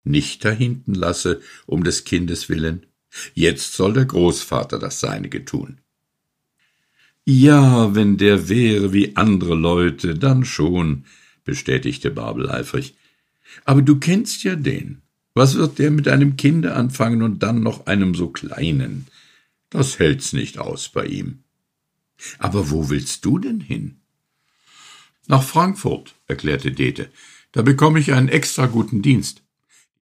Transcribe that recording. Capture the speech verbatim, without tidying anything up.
nicht dahinten lasse, um des Kindes willen. Jetzt soll der Großvater das Seinige tun. »Ja, wenn der wäre wie andere Leute, dann schon«, bestätigte Bärbel eifrig. »Aber du kennst ja den. Was wird der mit einem Kinde anfangen und dann noch einem so Kleinen? Das hält's nicht aus bei ihm.« »Aber wo willst du denn hin?« »Nach Frankfurt«, erklärte Dete. »Da bekomme ich einen extra guten Dienst.